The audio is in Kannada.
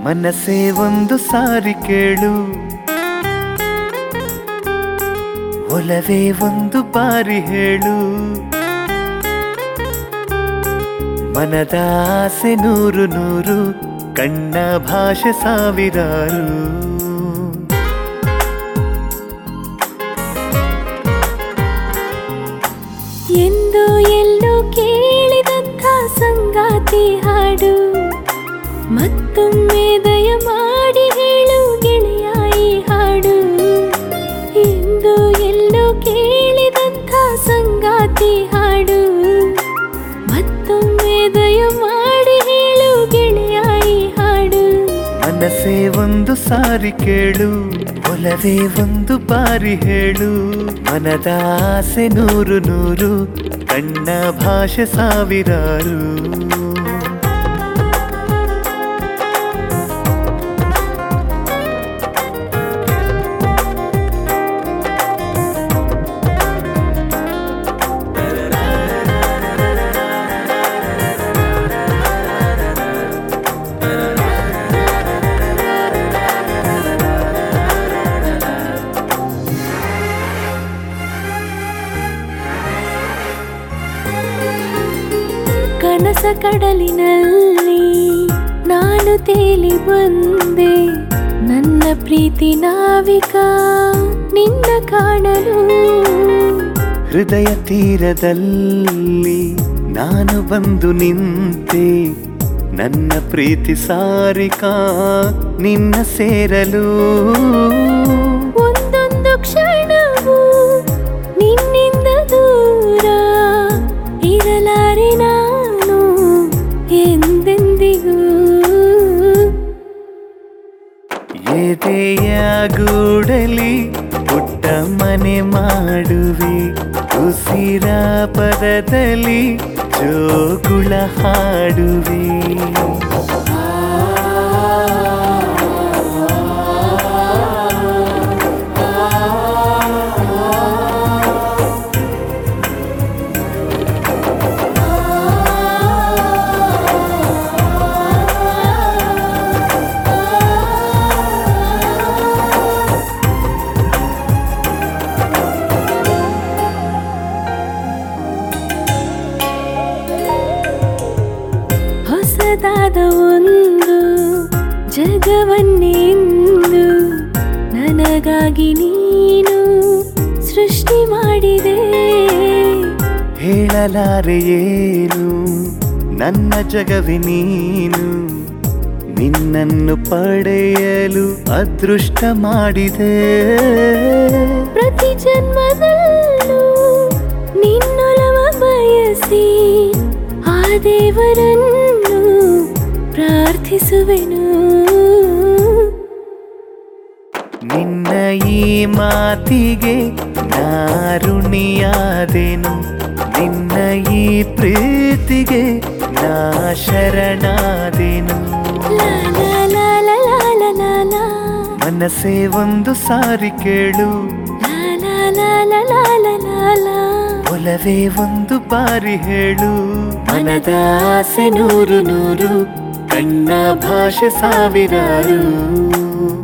ಮನಸ್ಸೇ ಒಂದು ಸಾರಿ ಕೇಳು, ಒಲವೇ ಒಂದು ಬಾರಿ ಹೇಳು. ಮನದ ಆಸೆ ನೂರು ನೂರು, ಕಣ್ಣ ಭಾಷೆ ಸಾವಿರಾರು. ಎಂದು ಎಲ್ಲೋ ಕೇಳಿದಂಥ ಸಂಗಾತಿ ಹಾಡು, ಮತ್ತೊಮ್ಮೆ ದಯ ಮಾಡಿ ಹೇಳು ಗೆಳೆಯ ಈ ಹಾಡು. ಎಂದು ಎಲ್ಲೋ ಕೇಳಿದಂಥ ಸಂಗಾತಿ ಹಾಡು, ಮತ್ತೊಮ್ಮೆ ದಯ ಮಾಡಿ ಹೇಳು ಗೆಳೆಯ ಈ ಹಾಡು. ಮನಸ್ಸೇ ಒಂದು ಸಾರಿ ಕೇಳು, ಒಲವೇ ಒಂದು ಬಾರಿ ಹೇಳು. ಮನದ ಆಸೆ ನೂರು ನೂರು, ಕಣ್ಣ ಭಾಷೆ ಸಾವಿರಾರು. ಕನಸ ಕಡಲಿನಲ್ಲಿ ನಾನು ತೇಲಿ ಬಂದೆ, ನನ್ನ ಪ್ರೀತಿ ನಾವಿಕ ನಿನ್ನ ಕಾಣಲು. ಹೃದಯ ತೀರದಲ್ಲಿ ನಾನು ಬಂದು ನಿಂತೆ, ನನ್ನ ಪ್ರೀತಿ ಸಾರಿಕಾ ನಿನ್ನ ಸೇರಲು. ಒಂದೊಂದು ಕ್ಷಣವೂ ನಿನ್ನಿಂದ ದೂರ ಇರಲಾರೆ ನಾನು ಎಂದೆಂದಿಗೂ. ಎದೆಯ ಗೂಡಲಿ ಪುಟ್ಟ ಮನೆ ಮಾಡುವೆ, ಉಸಿರ ಪದದಲ್ಲಿ ಜೋಗುಳ ಹಾಡುವೆ. ಹೊಸದಾದ ಒಂದು ಜಗವನ್ನೆಂದು ನನಗಾಗಿ ನೀನು ಸೃಷ್ಟಿ ಮಾಡಿದೆ. ಹೇಳಲಾರೆ ಏನು ನನ್ನ ಜಗವೇ ನೀನು, ನಿನ್ನನ್ನು ಪಡೆಯಲು ಅದೃಷ್ಟ ಮಾಡಿದೆ. ಪ್ರತಿ ಜನ್ಮದಲ್ಲೂ ನಿನ್ನೊಲವ ಬಯಸಿ ಆ ದೇವರನ್ನು ಪ್ರಾರ್ಥಿಸುವೆನು. ನಿನ್ನ ಈ ಮಾತಿಗೆ ನಾರುಣಿಯಾದೆನು, ನಿನ್ನ ಈ ಪ್ರೀತಿಗೆ ನಾ ಶರಣಾದೆನು. ಲಾ ಲಾ ಲಾ ಲಾ ಲಾ ಲಾ ಲಾ. ಮನಸ್ಸೇ ಒಂದು ಸಾರಿ ಕೇಳು, ಲಾ ಲಾ ಲಾ ಲಾ ಲಾ ಲಾ ಲಾ ಲಾ. ಒಲವೇ ಒಂದು ಬಾರಿ ಹೇಳು. ಮನದ ಆಸೆ ನೂರು ನೂರು, ಕಣ್ಣ ಭಾಷೆ ಸಾವಿರಾರು.